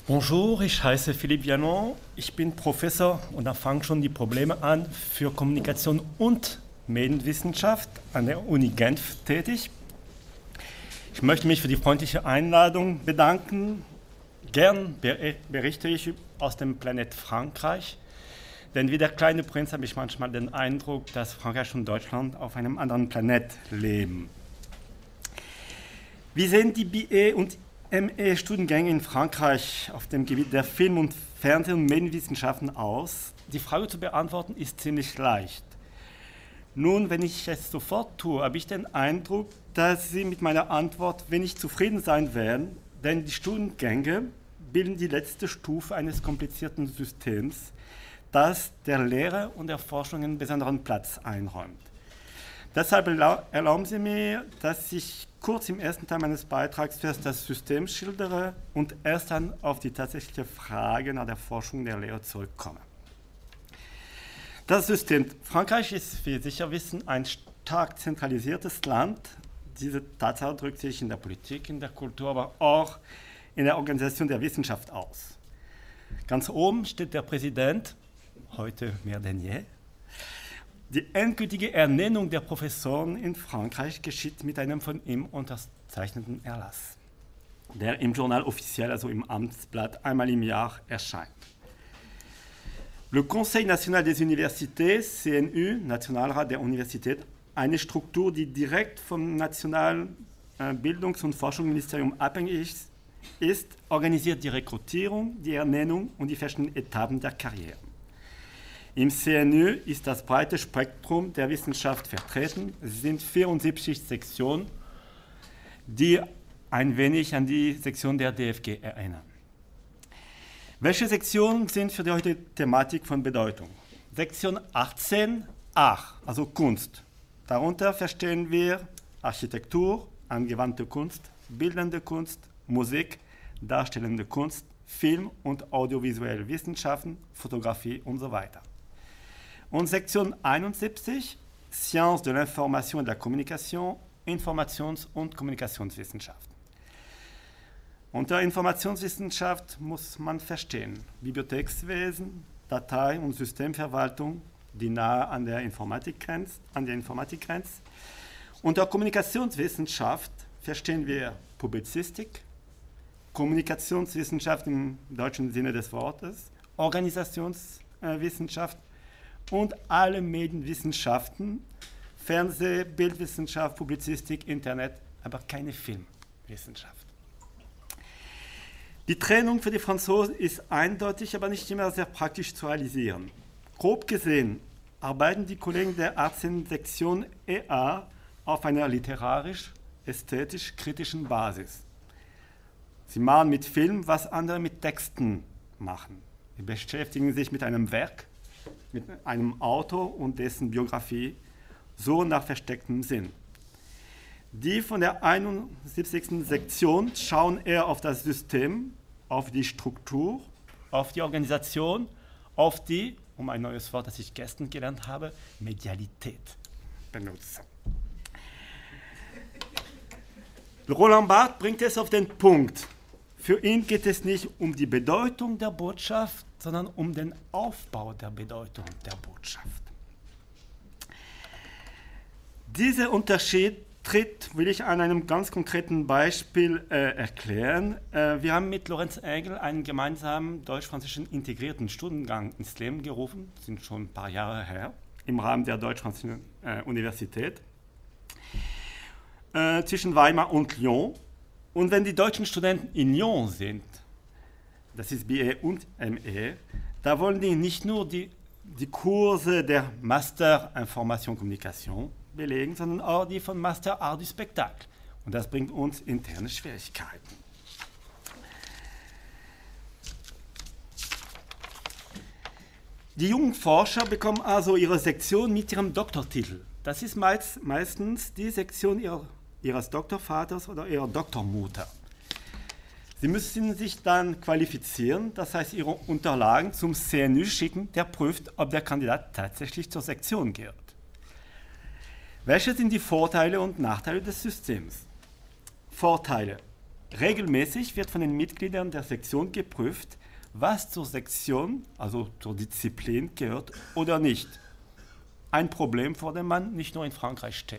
Bonjour, ich heiße Philippe Vianon, ich bin Professor und da fangen schon die Probleme an für Kommunikation und Medienwissenschaft an der Uni Genf tätig. Ich möchte mich für die freundliche Einladung bedanken. Gern berichte ich aus dem Planet Frankreich, denn wie der kleine Prinz habe ich manchmal den Eindruck, dass Frankreich und Deutschland auf einem anderen Planet leben. Wie sehen die BA und ME-Studiengänge in Frankreich auf dem Gebiet der Film- und Fernseh- und Medienwissenschaften aus? Die Frage zu beantworten ist ziemlich leicht. Nun, wenn ich es sofort tue, habe ich den Eindruck, dass Sie mit meiner Antwort wenig zufrieden sein werden, denn die Studiengänge bilden die letzte Stufe eines komplizierten Systems, das der Lehre und der Forschung einen besonderen Platz einräumt. Deshalb erlauben Sie mir, dass ich kurz im ersten Teil meines Beitrags zuerst das System schildere und erst dann auf die tatsächliche Frage nach der Forschung der Lehre zurückkomme. Das System Frankreich ist, wie Sie sicher wissen, ein stark zentralisiertes Land. Diese Tatsache drückt sich in der Politik, in der Kultur, aber auch in der Organisation der Wissenschaft aus. Ganz oben steht der Präsident, heute mehr denn je. Die endgültige Ernennung der Professoren in Frankreich geschieht mit einem von ihm unterzeichneten Erlass, der im Journal offiziell, also im Amtsblatt, einmal im Jahr erscheint. Le Conseil national des universités, CNU, Nationalrat der Universität, eine Struktur, die direkt vom Nationalen Bildungs- und Forschungsministerium abhängig ist, organisiert die Rekrutierung, die Ernennung und die verschiedenen Etappen der Karriere. Im CNU ist das breite Spektrum der Wissenschaft vertreten. Es sind 74 Sektionen, die ein wenig an die Sektion der DFG erinnern. Welche Sektionen sind für die heutige Thematik von Bedeutung? Sektion 18, Art, also Kunst. Darunter verstehen wir Architektur, angewandte Kunst, bildende Kunst, Musik, darstellende Kunst, Film- und audiovisuelle Wissenschaften, Fotografie und so weiter. Und Sektion 71, Sciences de l'information et de la communication, Informations- und Kommunikationswissenschaften. Unter Informationswissenschaft muss man verstehen Bibliothekswesen, Datei- und Systemverwaltung, die nahe an der Informatik grenzt. Unter Kommunikationswissenschaft verstehen wir Publizistik, Kommunikationswissenschaft im deutschen Sinne des Wortes, Organisationswissenschaft und alle Medienwissenschaften, Fernseh-, Bildwissenschaft, Publizistik, Internet, aber keine Filmwissenschaft. Die Trennung für die Franzosen ist eindeutig, aber nicht immer sehr praktisch zu realisieren. Grob gesehen arbeiten die Kollegen der 18. Sektion EA auf einer literarisch-ästhetisch-kritischen Basis. Sie machen mit Film, was andere mit Texten machen. Sie beschäftigen sich mit einem Werk, mit einem Autor und dessen Biografie, so nach verstecktem Sinn. Die von der 71. Sektion schauen eher auf das System, auf die Struktur, auf die Organisation, auf die, um ein neues Wort, das ich gestern gelernt habe, Medialität benutzen. Roland Barthes bringt es auf den Punkt. Für ihn geht es nicht um die Bedeutung der Botschaft, sondern um den Aufbau der Bedeutung der Botschaft. Dieser Unterschied will ich an einem ganz konkreten Beispiel erklären. Wir haben mit Lorenz Engel einen gemeinsamen deutsch-französischen integrierten Studiengang ins Leben gerufen, das sind schon ein paar Jahre her, im Rahmen der Deutsch-Französischen Universität, zwischen Weimar und Lyon. Und wenn die deutschen Studenten in Lyon sind, das ist BE und ME, da wollen die nicht nur die Kurse der Master Information Kommunikation belegen, sondern auch die von Master Art du Spectacle. Und das bringt uns interne Schwierigkeiten. Die jungen Forscher bekommen also ihre Sektion mit ihrem Doktortitel. Das ist meistens die Sektion ihres Doktorvaters oder ihrer Doktormutter. Sie müssen sich dann qualifizieren, das heißt ihre Unterlagen zum CNU schicken, der prüft, ob der Kandidat tatsächlich zur Sektion gehört. Welche sind die Vorteile und Nachteile des Systems? Vorteile. Regelmäßig wird von den Mitgliedern der Sektion geprüft, was zur Sektion, also zur Disziplin, gehört oder nicht. Ein Problem, vor dem man nicht nur in Frankreich steht.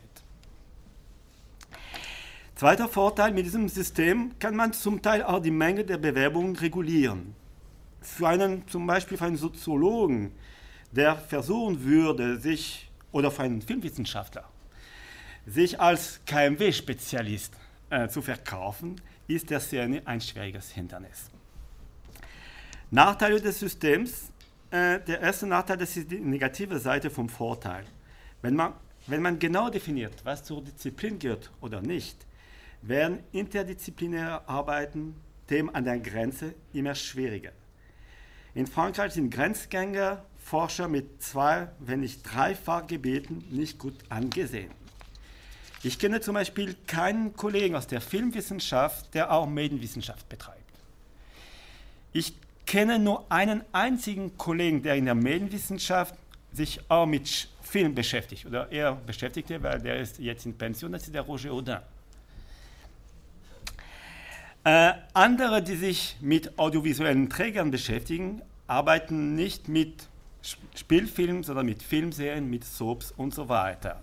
Zweiter Vorteil, mit diesem System kann man zum Teil auch die Menge der Bewerbungen regulieren. Zum Beispiel für einen Soziologen, der versuchen würde, oder für einen Filmwissenschaftler, sich als KMW-Spezialist zu verkaufen, ist der Szene ein schwieriges Hindernis. Nachteile des Systems. Der erste Nachteil, das ist die negative Seite vom Vorteil. Wenn man genau definiert, was zur Disziplin gehört oder nicht, werden interdisziplinäre Arbeiten, Themen an der Grenze, immer schwieriger. In Frankreich sind Grenzgänger, Forscher mit 2, wenn nicht 3 Fachgebieten nicht gut angesehen. Ich kenne zum Beispiel keinen Kollegen aus der Filmwissenschaft, der auch Medienwissenschaft betreibt. Ich kenne nur einen einzigen Kollegen, der in der Medienwissenschaft sich auch mit Film beschäftigt, oder eher beschäftigte, weil der ist jetzt in Pension, das ist der Roger Audin. Andere, die sich mit audiovisuellen Trägern beschäftigen, arbeiten nicht mit Spielfilmen, sondern mit Filmserien, mit Soaps und so weiter.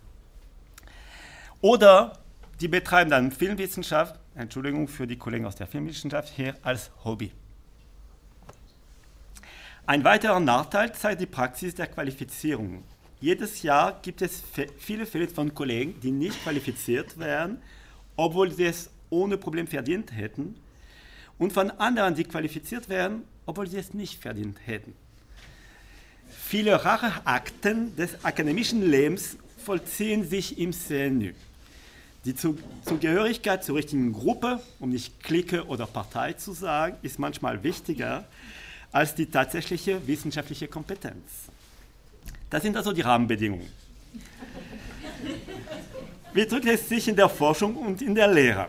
Oder die betreiben dann Filmwissenschaft, Entschuldigung für die Kollegen aus der Filmwissenschaft, hier als Hobby. Ein weiterer Nachteil zeigt die Praxis der Qualifizierung. Jedes Jahr gibt es viele Fälle von Kollegen, die nicht qualifiziert werden, obwohl sie es ohne Problem verdient hätten, und von anderen, die qualifiziert werden, obwohl sie es nicht verdient hätten. Viele Racheakten des akademischen Lebens vollziehen sich im CNU. Die Zugehörigkeit zur richtigen Gruppe, um nicht Clique oder Partei zu sagen, ist manchmal wichtiger als die tatsächliche wissenschaftliche Kompetenz. Das sind also die Rahmenbedingungen. Wie drückt es sich in der Forschung und in der Lehre?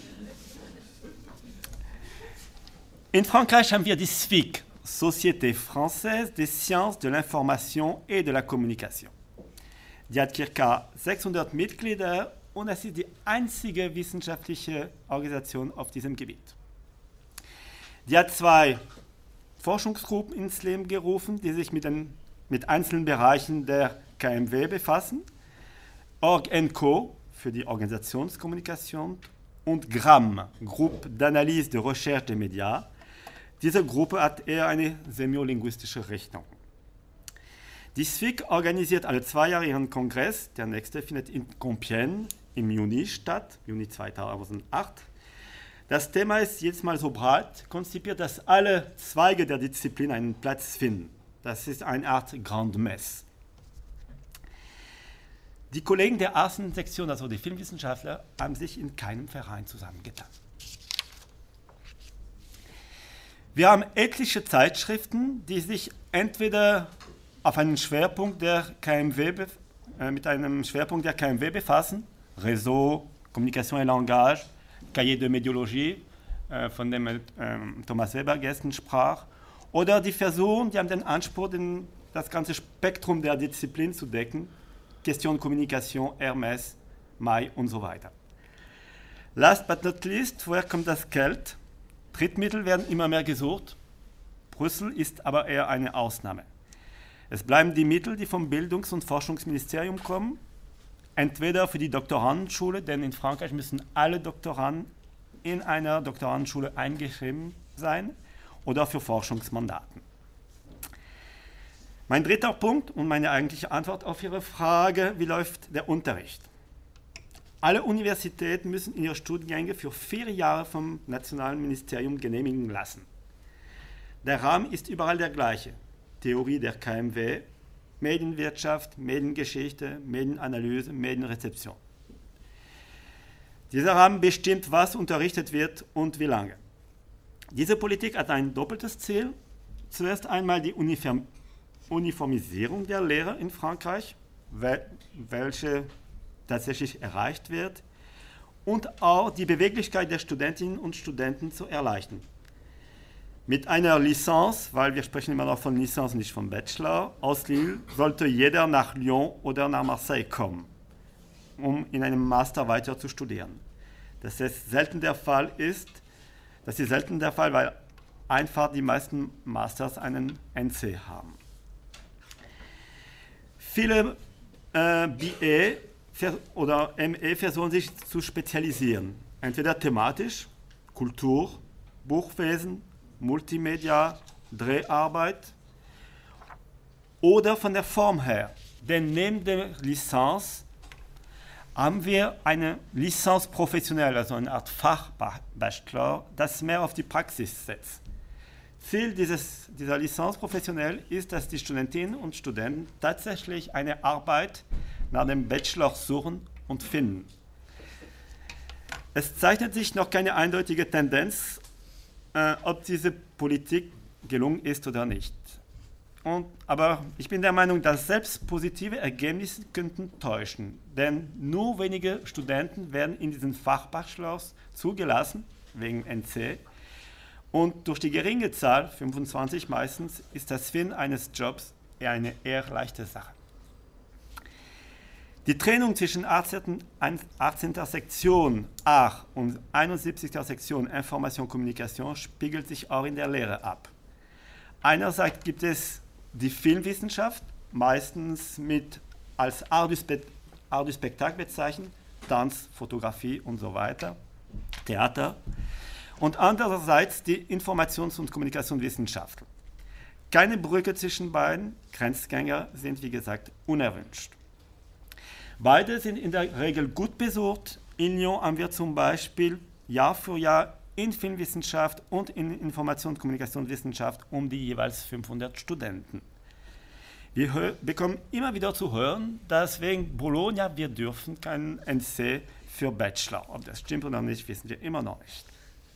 In Frankreich haben wir die SFIC, Société Française des Sciences de l'Information et de la Communication. Die hat ca. 600 Mitglieder und es ist die einzige wissenschaftliche Organisation auf diesem Gebiet. Die hat 2 Forschungsgruppen ins Leben gerufen, die sich mit einzelnen Bereichen der KMW befassen. Org & Co. für die Organisationskommunikation und GRAM, Groupe d'Analyse de Recherche des Médias. Diese Gruppe hat eher eine semiolinguistische Richtung. Die SFIC organisiert alle 2 Jahre ihren Kongress. Der nächste findet in Compiègne im Juni statt, Juni 2008. Das Thema ist jedes Mal so breit konzipiert, dass alle Zweige der Disziplin einen Platz finden. Das ist eine Art Grande Messe. Die Kollegen der ersten Sektion, also die Filmwissenschaftler, haben sich in keinem Verein zusammengetan. Wir haben etliche Zeitschriften, die sich entweder auf einen Schwerpunkt der KMW, mit einem Schwerpunkt der KMW befassen, Réseau, Communication et Langage, Cahier de Médiologie, von dem Thomas Weber gestern sprach, oder die haben den Anspruch, das ganze Spektrum der Disziplin zu decken, Question Communication, Hermès, Mai und so weiter. Last but not least, woher kommt das Geld? Drittmittel werden immer mehr gesucht. Brüssel ist aber eher eine Ausnahme. Es bleiben die Mittel, die vom Bildungs- und Forschungsministerium kommen, entweder für die Doktorandenschule, denn in Frankreich müssen alle Doktoranden in einer Doktorandenschule eingeschrieben sein, oder für Forschungsmandaten. Mein dritter Punkt und meine eigentliche Antwort auf Ihre Frage, wie läuft der Unterricht? Alle Universitäten müssen ihre Studiengänge für 4 Jahre vom Nationalen Ministerium genehmigen lassen. Der Rahmen ist überall der gleiche. Theorie der KMW, Medienwirtschaft, Mediengeschichte, Medienanalyse, Medienrezeption. Dieser Rahmen bestimmt, was unterrichtet wird und wie lange. Diese Politik hat ein doppeltes Ziel. Zuerst einmal die Uniformisierung der Lehre in Frankreich, welche tatsächlich erreicht wird, und auch die Beweglichkeit der Studentinnen und Studenten zu erleichtern. Mit einer Lizenz, weil wir sprechen immer noch von Lizenz, nicht von Bachelor, aus Lille sollte jeder nach Lyon oder nach Marseille kommen, um in einem Master weiter zu studieren. Das ist selten der Fall, weil einfach die meisten Masters einen NC haben. Viele BA oder ME versuchen sich zu spezialisieren, entweder thematisch, Kultur, Buchwesen, Multimedia, Dreharbeit oder von der Form her. Denn neben der Lizenz haben wir eine Lizenz professionell, also eine Art Fachbachelor, das mehr auf die Praxis setzt. Ziel dieser Lizenz professionell ist, dass die Studentinnen und Studenten tatsächlich eine Arbeit nach dem Bachelor suchen und finden. Es zeichnet sich noch keine eindeutige Tendenz, ob diese Politik gelungen ist oder nicht. Aber ich bin der Meinung, dass selbst positive Ergebnisse könnten täuschen, denn nur wenige Studenten werden in diesen Fachbachelors zugelassen, wegen NC, und durch die geringe Zahl, 25 meistens, ist das Finden eines Jobs eine eher leichte Sache. Die Trennung zwischen 18. Sektion A und 71. Sektion Information Kommunikation spiegelt sich auch in der Lehre ab. Einerseits gibt es die Filmwissenschaft, meistens als Art du Spectacle bezeichnet, Tanz, Fotografie und so weiter, Theater. Und andererseits die Informations- und Kommunikationswissenschaften. Keine Brücke zwischen beiden, Grenzgänger sind wie gesagt unerwünscht. Beide sind in der Regel gut besucht. In Lyon haben wir zum Beispiel Jahr für Jahr in Filmwissenschaft und in Informations- und Kommunikationswissenschaft um die jeweils 500 Studenten. Wir bekommen immer wieder zu hören, dass wegen Bologna wir dürfen keinen NC für Bachelor. Ob das stimmt oder nicht, wissen wir immer noch nicht.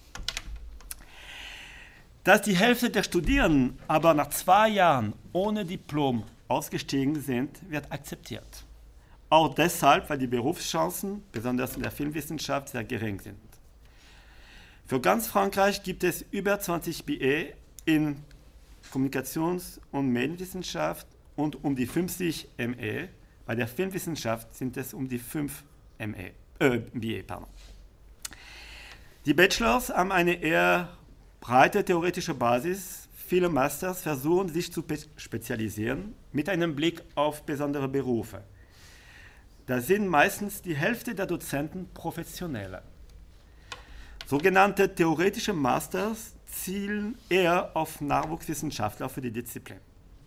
Dass die Hälfte der Studierenden aber nach 2 Jahren ohne Diplom ausgestiegen sind, wird akzeptiert. Auch deshalb, weil die Berufschancen, besonders in der Filmwissenschaft, sehr gering sind. Für ganz Frankreich gibt es über 20 BA in Kommunikations- und Medienwissenschaft und um die 50 ME. Bei der Filmwissenschaft sind es um die 5 BA. Die Bachelors haben eine eher breite theoretische Basis. Viele Masters versuchen sich zu spezialisieren mit einem Blick auf besondere Berufe. Da sind meistens die Hälfte der Dozenten Professionelle. Sogenannte theoretische Masters zielen eher auf Nachwuchswissenschaftler für die Disziplin.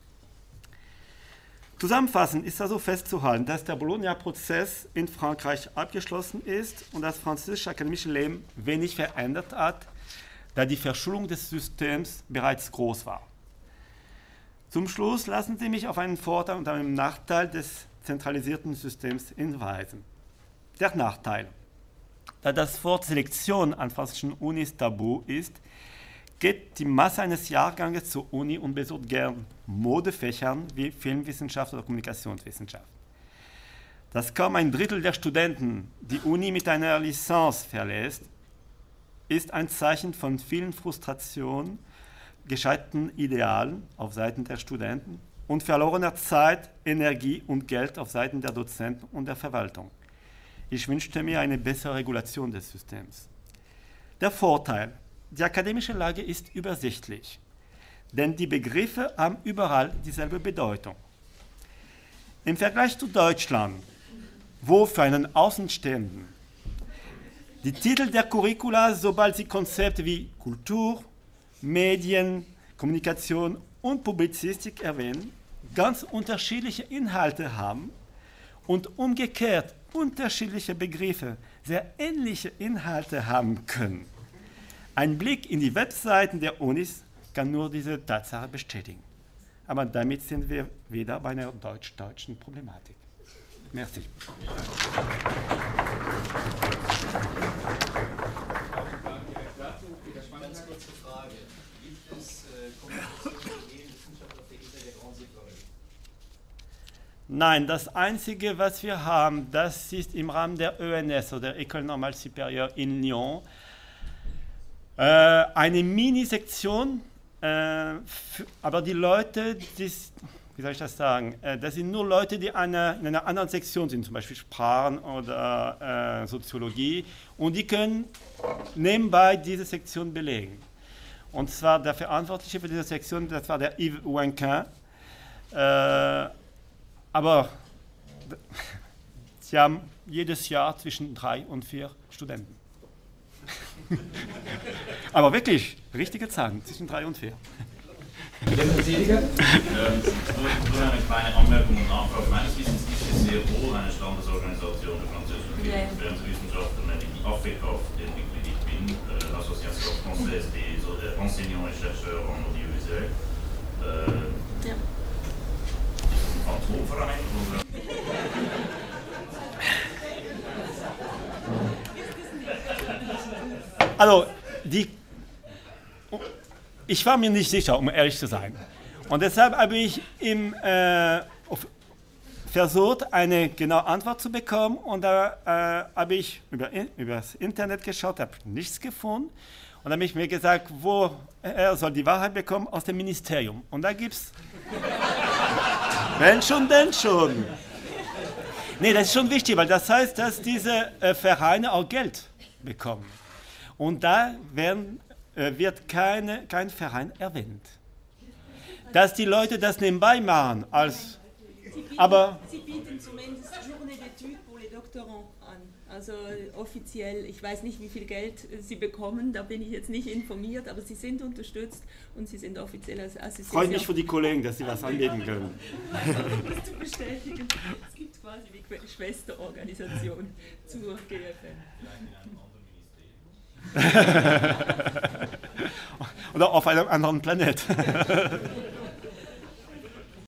Zusammenfassend ist also festzuhalten, dass der Bologna-Prozess in Frankreich abgeschlossen ist und das französische akademische Leben wenig verändert hat, da die Verschulung des Systems bereits groß war. Zum Schluss lassen Sie mich auf einen Vorteil und einen Nachteil des zentralisierten Systems hinweisen. Der Nachteil: Da das Wort Selektion an französischen Unis tabu ist, geht die Masse eines Jahrganges zur Uni und besucht gern Modefächern wie Filmwissenschaft oder Kommunikationswissenschaft. Dass kaum ein Drittel der Studenten die Uni mit einer Lizenz verlässt, ist ein Zeichen von vielen Frustrationen, gescheiterten Idealen auf Seiten der Studenten und verlorener Zeit, Energie und Geld auf Seiten der Dozenten und der Verwaltung. Ich wünschte mir eine bessere Regulation des Systems. Der Vorteil: Die akademische Lage ist übersichtlich, denn die Begriffe haben überall dieselbe Bedeutung. Im Vergleich zu Deutschland, wo für einen Außenstehenden die Titel der Curricula, sobald sie Konzepte wie Kultur, Medien, Kommunikation und Publizistik erwähnen, ganz unterschiedliche Inhalte haben und umgekehrt unterschiedliche Begriffe sehr ähnliche Inhalte haben können. Ein Blick in die Webseiten der Unis kann nur diese Tatsache bestätigen. Aber damit sind wir wieder bei einer deutsch-deutschen Problematik. Merci. Ganz kurze Frage. Gibt es Kommunikation und Medienwissenschaft auf der ETH der Grand Cycle? Nein, das Einzige, was wir haben, das ist im Rahmen der ENS oder der École Normale Supérieure in Lyon eine Mini-Sektion, aber die Leute, wie soll ich das sagen, das sind nur Leute, die in einer anderen Sektion sind, zum Beispiel Sprachen oder Soziologie, und die können nebenbei diese Sektion belegen. Und zwar der Verantwortliche für diese Sektion, das war der Yves Ouenquin. Aber sie haben jedes Jahr zwischen 3 und 4 Studenten. Aber wirklich, richtige Zahlen, zwischen 3 und 4. Nur eine kleine Anmerkung und Nachfrage. Meines Wissens ist es sehr wohl eine Standesorganisation der französischen Wissenschaften, nämlich die AFECAF, deren Mitglied ich bin, l'Association Française des Enseignants et Chercheurs en Audiovisuel. Ja. Ist das ein Phantomverein? Also, ich war mir nicht sicher, um ehrlich zu sein. Und deshalb habe ich versucht, eine genaue Antwort zu bekommen. Und da habe ich über das Internet geschaut, habe nichts gefunden. Und dann habe ich mir gesagt, wo er soll die Wahrheit bekommen? Aus dem Ministerium. Und da gibt es... Wenn schon, denn schon. Nee, das ist schon wichtig, weil das heißt, dass diese Vereine auch Geld bekommen. Und da wird kein Verein erwähnt. Dass die Leute das nebenbei machen, Sie bieten zumindest Journée d'études pour les doctorants an. Also offiziell, ich weiß nicht, wie viel Geld sie bekommen, da bin ich jetzt nicht informiert, aber sie sind unterstützt und sie sind offiziell als Assistent. Freut mich für die Kollegen, dass sie was anbieten können. Das zu bestätigen. Es gibt quasi die Schwesterorganisation zur GFM. Oder auf einem anderen Planet.